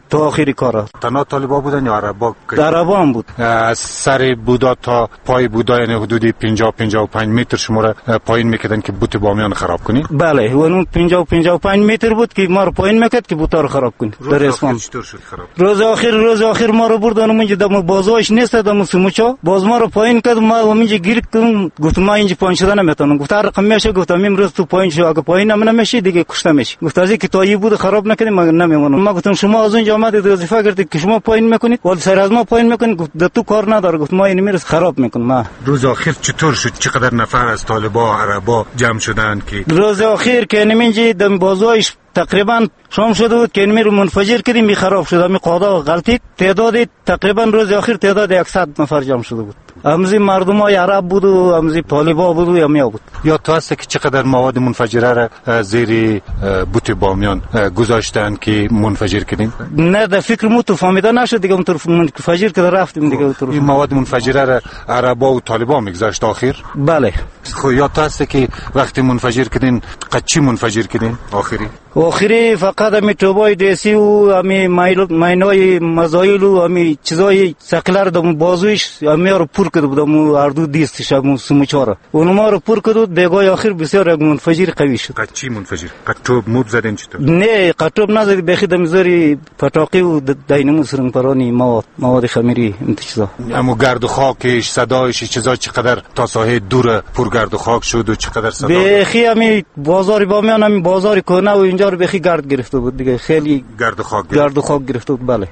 تا آخری کار. تنها طالبا بودن یا عربا؟ عربا هم بود. از سر بودا تا پای بودا یعنی حدود 50-55 متر شما را پایین میکردن که بوت بامیان خراب کنی؟ بله، اون 50-55 متر بود که ما رو پایین میکرد که بوتا رو خراب کنی. در اسفان چطور شد خراب؟ روز آخر ما رو بردن اونجا دم بازوش نیست دم سموچا، باز ما رو پایین کرد. ما اونجا گیر کردم، گفتم ما اینجا پایین شدن نمیتونم. گفت رقم میشه، گفتم امروز تو پایین شو، اگه پایین نمیشه دیگه کشته میشی. گفت از اینکه تایی بود خراب نکنیم ما نمیمونم. ما گفتم شما از اونجا آمدید وظیفه کردید که شما پایین میکنید، ولی سر از ما پایین میکنید. گفت تو کار نداره. گفت ما این میرس خراب میکنم. ما روز آخر چطور شد؟ چقدر نفر از طالبا عربا جمع شدن که روز آخر که نمیجی دم بازوش تقریبا شام شده بود که اینمی رو منفجر کردیم، می خراب شد. می قادا غلطید. تعداد تقریبا روز آخر تعداد 100 نفر جمع شده بود. امزی مردم های عرب بود و امزی طالبا بود و یمیا بود. یا تو هست که چقدر مواد منفجره را زیر بوت بامیان گذاشتن که منفجر کردیم؟ نه در فکر مو تو فهمیده نشد دیگه. اون طرف منفجر که رفتیم دیگه. این مواد منفجره را عربا و طالبا میگذاشت آخر؟ بله. خب یا تو هست که وقتی منفجر کردین قچی منفجر کردین آخری فقط امی توبای دیسی و امی ماینای مزایل و امی چیزای سقلر دم بازویش امی رو پر کرده بودم و اردو دیستش همون سموچاره اونما رو پر کرد. دیگه آخر بسیار منفجر قوی شد. قچی منفجر؟ قطوب موب زدین چطور؟ نه قطوب نزدی، بخی دمیزاری پتاقی و داینامو سرنگ پرانی مواد خمیری انت چیزا. اما گرد و خاکش صدایش چیزا چقدر تا ساحه دور پر گرد و خاک شد و چقدر صدا؟ بخی امی بازار بامیان امی بازار کنه و اینجا رو بخی گرد گرفته بود دیگه. خیلی گرد و خاک گرفته بود. بله.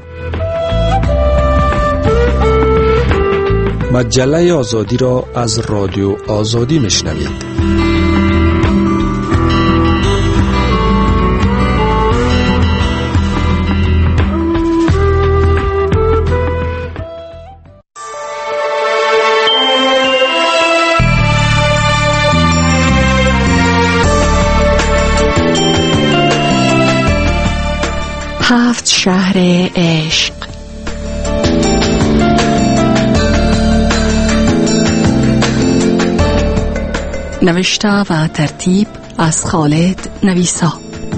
مجله آزادی را از رادیو آزادی میشنوید. هفت شهر عشق. نوشته و ترتیب از خالد نویسا.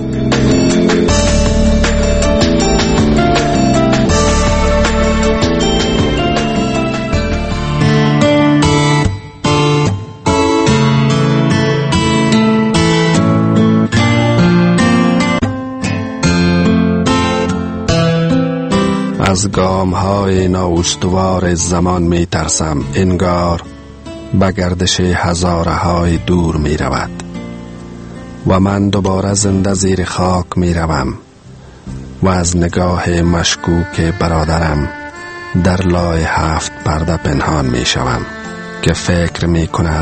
از گام‌های نااستوار زمان می ترسم، انگار به گردش هزارهای دور می رود و من دوباره زنده زیر خاک می روم و از نگاه مشکوک برادرم در لای هفت پرده پنهان می شوم که فکر می کند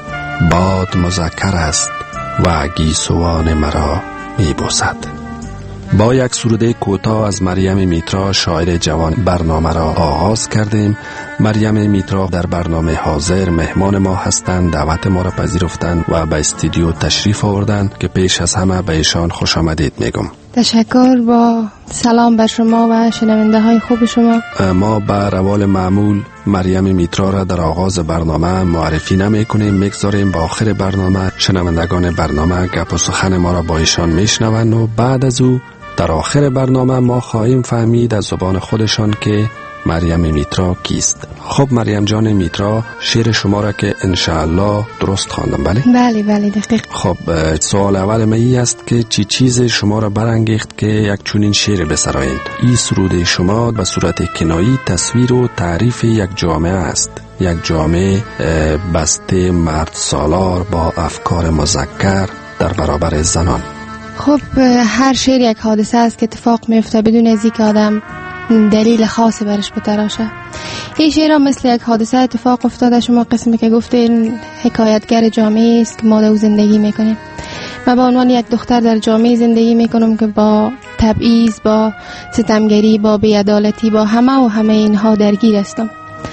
باد مذکر است و گیسوان مرا می بوسد. با یک سروده کوتاه از مریم میترا شاعر جوان برنامه را آغاز کردیم. مریم میترا در برنامه حاضر مهمان ما هستند، دعوت ما را پذیرفتند و به استودیو تشریف آوردند که پیش از همه به ایشان خوش آمدید میگم. تشکر. با سلام بر شما و شنونده های خوب شما. ما به روال معمول مریم میترا را در آغاز برنامه معرفی نمی کنیم، میگذاریم با آخر برنامه شنوندگان برنامه گپ و سخن ما را با ایشان میشنوند و بعد از او در آخر برنامه ما خواهیم فهمید از زبان خودشان که مریم میترا کیست. خب مریم جان میترا، شعر شما را که انشاءالله درست خواندم بله؟ بله دقیق. خب سوال اول من است که چی چیز شما را برانگیخت که یک چنین شعر بسرایید؟ این سرود شما به صورت کنایی تصویر و تعریف یک جامعه است، یک جامعه بسته مرد سالار با افکار مذکر در برابر زنان. خب هر شعر یک حادثه است که اتفاق میفته بدون از اینکه آدم دلیل خاصی برش بتراشه. این شعر هم مثل یک حادثه اتفاق افتاده. شما قسمی که گفتین حکایتگر جامعه است که ما در زندگی میکنیم. من به عنوان یک دختر در جامعه زندگی میکنم که با تبعیض، با ستمگری، با بی‌عدالتی، با همه اینها درگیر هستم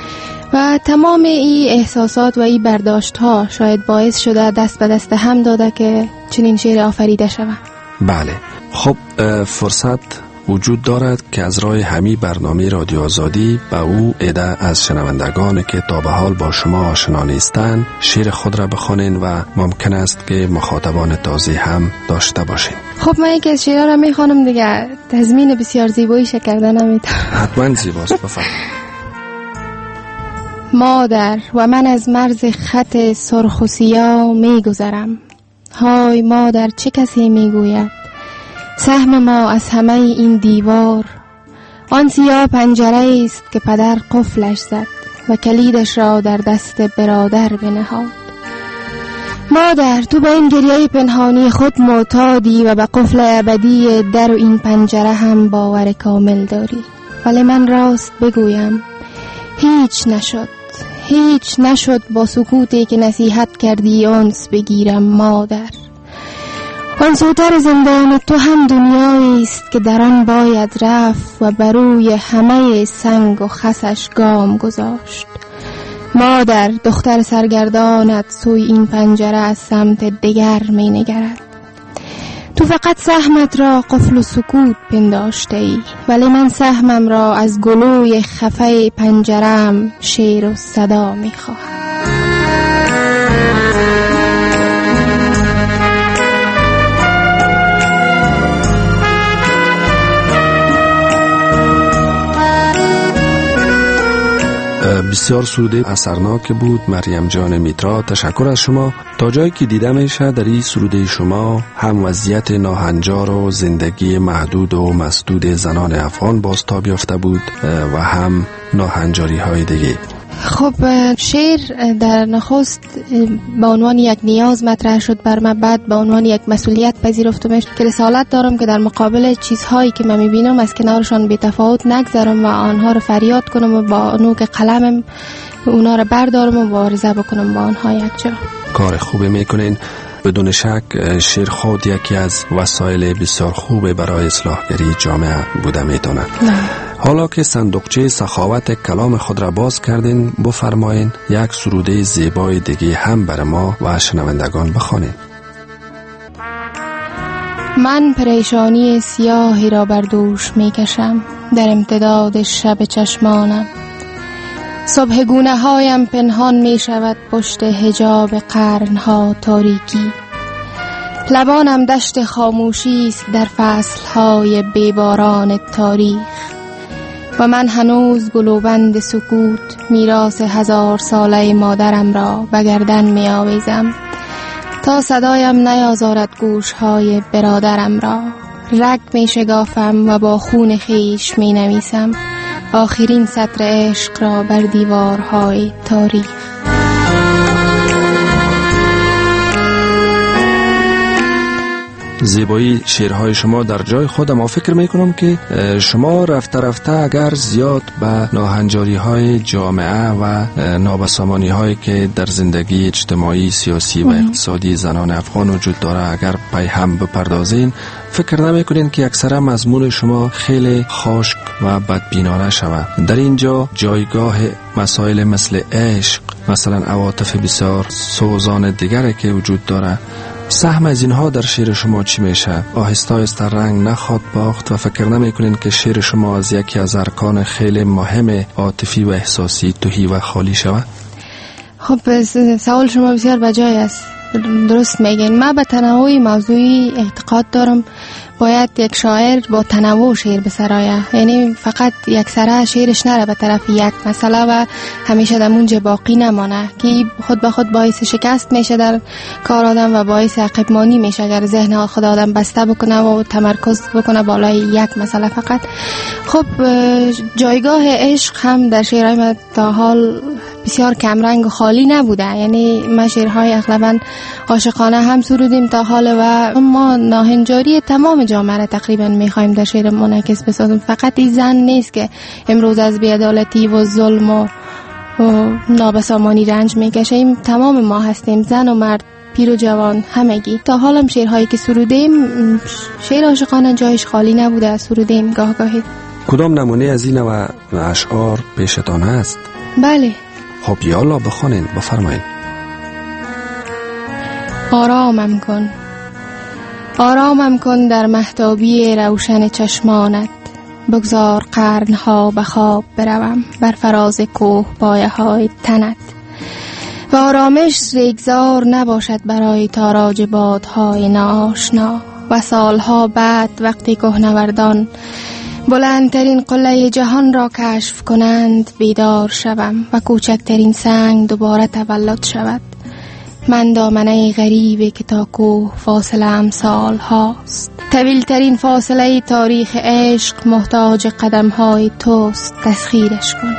و تمام این احساسات و این برداشت ها شاید باعث شده دست به دست هم داده که چنین شعر آفریده شود. بله. خب فرصت وجود دارد که از راه همی برنامه رادیو آزادی به او عده از شنوندگان که تا به حال با شما آشنا نیستند شعر خود را بخوانید و ممکن است که مخاطبان تازه هم داشته باشین. خب من یکی از شعرها را میخوانم دیگه، تضمین بسیار زیبایی کردن نمیتونم. حتما زیباست، بفرمایید. مادر و من از مرز خط سرخ و سیاه میگذرم، های مادر چه کسی میگوید سهم ما از همه این دیوار، آن سیاه پنجره است که پدر قفلش زد و کلیدش را در دست برادر بنهاد. مادر تو به این گریه پنهانی خود معتادی و به قفل ابدی در و این پنجره هم باور کامل داری، ولی من راست بگویم هیچ نشد با سکوتی که نصیحت کردی انس بگیرم. مادر آن سوتر زندان تو هم دنیایی است که در آن باید رفت و بروی همه سنگ و خسش گام گذاشت. مادر دختر سرگردانت سوی این پنجره از سمت دیگر می نگرد، تو فقط سهمت را قفل و سکوت پنداشته ای، ولی من سهمم را از گلوی خفه پنجرم شیر و صدا می خواهم. بسیار سروده اثرناک بود مریم جان میترا، تشکر از شما. تا جایی که دیده میشه در این سروده شما هم وضعیت ناهنجار و زندگی محدود و مسدود زنان افغان بازتاب یافته بود و هم ناهنجاری های دیگه. خب شعر در نخست به عنوان یک نیاز مطرح شد بر من، بعد به عنوان یک مسئولیت پذیرفتمش که رسالت دارم که در مقابل چیزهایی که من میبینم از کنارشان بی تفاوت نگذارم و آنها رو فریاد کنم و با نوک قلمم اونا رو بردارم و مبارزه بکنم با آنها یک جا. کار خوبی میکنین. بدون شک شعر خود یکی از وسایل بسیار خوب برای اصلاحگری جامعه بوده میتونه. حالا که صندوقچه سخاوت کلام خود را باز کردین، بفرمایین یک سروده زیبای دیگه هم بر ما و شنوندگان بخوانین. من پریشانی سیاهی را بر دوش میکشم در امتداد شب چشمانم، صبح گونه هایم پنهان می شود پشت حجاب قرنها تاریکی، لبانم دشت خاموشی است در فصلهای بیباران تاریخ و من هنوز گلوبند سکوت میراث 1000 ساله مادرم را به گردن می آویزم تا صدایم نیازارد گوشهای برادرم را. رگ می شگافم و با خون خیش می نویسم آخرین سطر عشق را بر دیوارهای تاریخ. زیبایی شعرهای شما در جای خود، ما فکر میکنم که شما رفته رفته اگر زیاد به ناهنجاری های جامعه و نابسامانی هایی که در زندگی اجتماعی، سیاسی و اقتصادی زنان افغان وجود داره اگر پی هم بپردازین، فکر نمیکنین که اکثر مضمون شما خیلی خشک و بدبینانه شود؟ در اینجا جایگاه مسائل مثل عشق، مثلا عواطف بسیار سوزان دیگری که وجود داره، سهم از اینها در شعر شما چی میشه؟ آهسته آهسته رنگ نخواد باخت و فکر نمیکنین که شعر شما از یکی از ارکان خیلی مهم عاطفی و احساسی تهی و خالی شود؟ خب سوال شما بسیار بجای است، درست میگین. من به تنوع موضوعی اعتقاد دارم. باید یک شاعر با تنوع شعر بسرایه، یعنی فقط یک سره شعرش نره به طرف یک مسئله و همیشه در اونجا باقی نمانه که خود به خود باعث شکست میشه در کار آدم و باعث عقبمانی میشه اگر ذهن خود آدم بسته بکنه و تمرکز بکنه بالای یک مسئله فقط. خب جایگاه عشق هم در شعرهای من تا حال بسیار کمرنگ و خالی نبوده، یعنی ما شعرهای اغلبا عاشقانه هم سرودیم تا حال و ما ناهنجاری تمام جامعه را تقریبا میخوایم در شعر منعکس بسازیم. فقط این زن نیست که امروز از بی‌عدالتی و ظلم و نابسامانی رنج میکشیم، تمام ما هستیم، زن و مرد، پیر و جوان، همگی. تا حالم شعرهایی که سرودیم شعر عاشقانه جایش خالی نبوده، سرودیم گاهی. کدام نمونه از این و اشعار پیشتان هست؟ بله. خب یالا بخونین، بفرمایین. آرامم کن در مهتابی روشن چشمانت، بگذار قرنها به خواب بروم بر فراز کوه پایه های تنت و آرامش ریگزار نباشد برای تاراج بادهای ناآشنا و سالها بعد وقتی کوهنوردان بلندترین قله جهان را کشف کنند بیدار شوم و کوچکترین سنگ دوباره تولد شود. من دامنه غریبی که تا کوه فاصله امسال هاست. طویلترین فاصله تاریخ عشق محتاج قدم های توست، تسخیرش کن.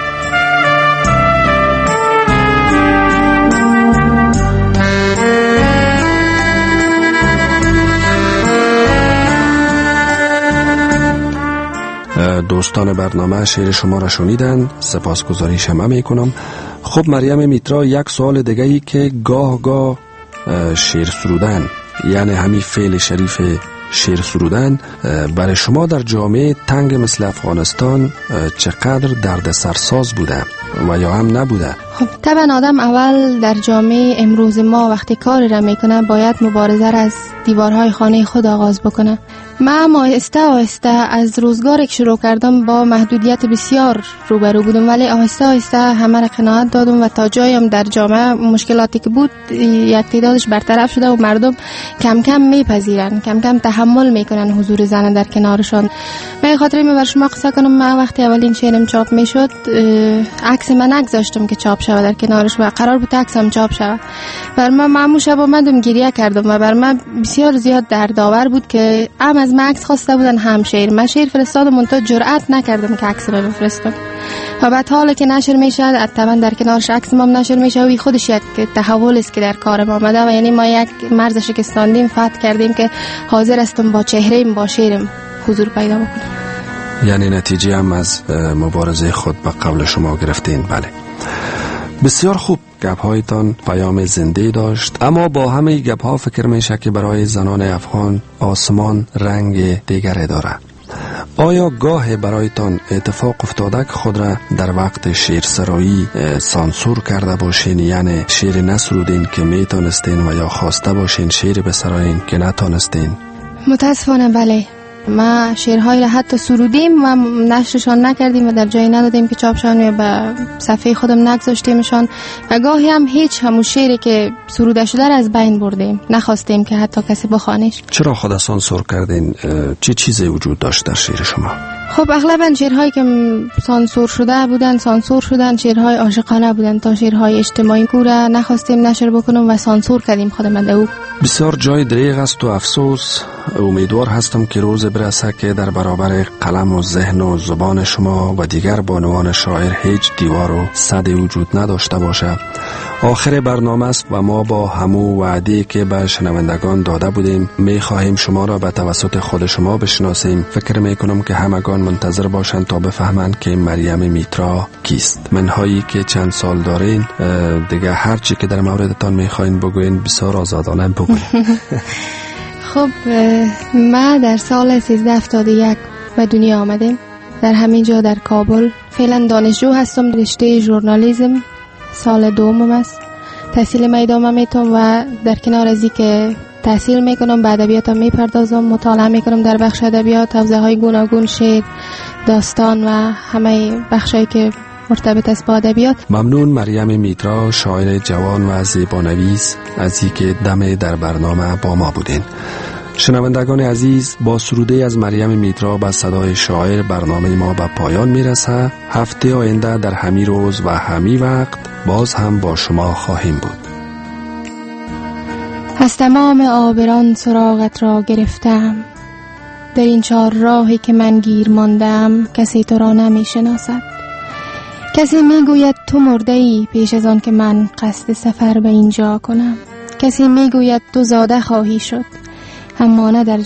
دوستان برنامه شعر شما را شنیدن، سپاسگزاری شما میکنم. خب مریم میترا، یک سوال دیگه ای که گاه شعر سرودن، یعنی همین فعل شریف شعر سرودن برای شما در جامعه تنگ مثل افغانستان چقدر درد سرساز بوده و یا هم نبوده؟ خب طبعا آدم اول در جامعه امروز ما وقتی کاری را میکنه باید مبارزه را از دیوارهای خانه خود آغاز بکنه. من آهسته از روزگاری که شروع کردم با محدودیت بسیار روبرو بودم، ولی آهسته همه را قناعت دادم و تا جایم در جامعه مشکلاتی که بود یک تعدادش برطرف شده و مردم کم کم میپذیرن، کم کم تحمل میکنن حضور زن در کنارشان. من خاطر می بر شما قصه کنم، من وقتی اولین شعرم چاپ میشد عکس من نگذاشتم که چاپ شود در کنارش و قرار بود عکسم چاپ شود. بر من معمول شب اومدم گریه کردم و بر من بسیار زیاد دردآور بود که هم از من عکس خواسته بودن هم شعر. من شعر فرستادم منتها جرأت نکردم که عکس رو بفرستم و بعد حالا که نشر میشه طبعا در کنارش عکس ما نشر میشه و خودش یک تحول است که در کار ما آمده و یعنی ما یک مرز شکستاندیم، فتح کردیم که حاضر هستم با چهره‌ام با شعرم حضور پیدا بکنم. یعنی نتیجه هم از مبارزه خود به قول شما گرفتین. بله بسیار خوب، گپ‌هایتان پیام زنده داشت، اما با همه گپ‌ها فکر میشه که برای زنان افغان آسمان رنگ دیگری داره. آیا گاه برایتان اتفاق افتاده که خود را در وقت شعر سرایی سانسور کرده باشین، یعنی شعر نسرودین که میتونستین و یا خواسته باشین شعر بسرایین که نتونستین؟ متاسفانه بله، ما شعرهای را حتی سرودیم و نشرشان نکردیم و در جایی ندادیم که چاپ شون و به صفحه خودم نگذاشتیمشان و گاهی هم هیچ همون شعری که سروده شده را از بین بردیم، نخواستیم که حتی کسی بخوانش. چرا خود سانسور کردین؟ چه چیزی وجود داشت در شعر شما؟ خب اغلبا شعرهایی که سانسور شدن شعرهای عاشقانه بودن تا شعرهای اجتماعی کوره نخواستیم نشر بکنم و سانسور کردیم خودمان او. بسیار جای دریغ است و افسوس. امیدوار هستم که روز برسه که در برابر قلم و ذهن و زبان شما و دیگر بانوان شاعر هیچ دیوار و سد وجود نداشته باشه. آخر برنامه است و ما با همو وعده که به شنوندگان داده بودیم می خواهیم شما را به توسط خود شما بشناسیم. فکر می کنم که همگان منتظر باشند تا بفهمند که مریم میترا کیست. منهایی که چند سال دارین دیگه هر چی که در موردتان می خواهین بگوین بسیار آزادانه بگوین. خب ما در سال 1371 به دنیا آمدیم در همین جا در کابل. فعلا دانشجو هستم، رشته ژورنالیسم سال دومم است. تحصیل ما ادامه میتونم و در کنار از که تحصیل میکنم به ادبیاتم میپردازم، مطالعه میکنم در بخش ادبیات، حوزه‌های گوناگون، شعر، داستان و همه بخشایی که مرتبط است با ادبیات. ممنون مریم میترا، شاعر جوان و زیبانویس، از اینکه دم در برنامه با ما بودین. شنوندگان عزیز، با سروده از مریم میترا به صدای شاعر برنامه ما به پایان میرسه. هفته آینده در همین روز و همین وقت باز هم با شما خواهیم بود. از تمام عابران سراغت را گرفتم، در این چار راهی که من گیر ماندم کسی تو را نمی شناسد. کسی می گوید تو مرده ای پیش از آن که من قصد سفر به اینجا کنم. کسی می گوید تو زاده خواهی شد، اما نه در